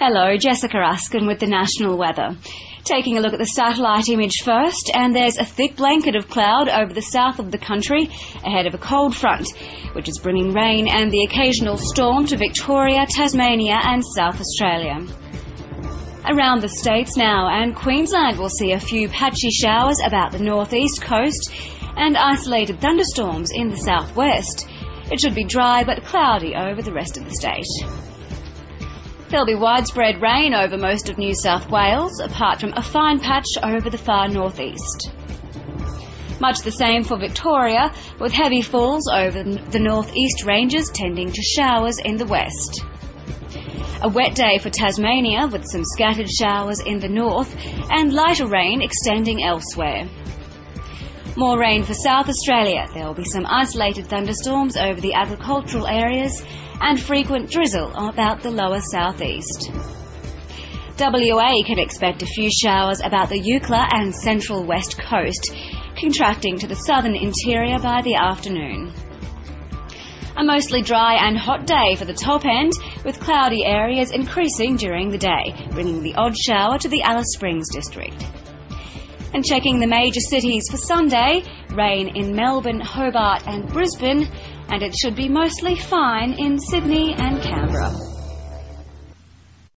Hello, Jessica Ruskin with the National Weather. Taking a look at the satellite image first, and there's a thick blanket of cloud over the south of the country ahead of a cold front, which is bringing rain and the occasional storm to Victoria, Tasmania and South Australia. Around the states now, and Queensland will see a few patchy showers about the northeast coast and isolated thunderstorms in the southwest. It should be dry but cloudy over the rest of the state. There'll be widespread rain over most of New South Wales, apart from a fine patch over the far northeast. Much the same for Victoria, with heavy falls over the northeast ranges tending to showers in the west. A wet day for Tasmania, with some scattered showers in the north and lighter rain extending elsewhere. More rain for South Australia. There will be some isolated thunderstorms over the agricultural areas and frequent drizzle about the lower southeast. WA can expect a few showers about the Eucla and central west coast, contracting to the southern interior by the afternoon. A mostly dry and hot day for the top end, with cloudy areas increasing during the day, bringing the odd shower to the Alice Springs district. And checking the major cities for Sunday, rain in Melbourne, Hobart and Brisbane, and it should be mostly fine in Sydney and Canberra.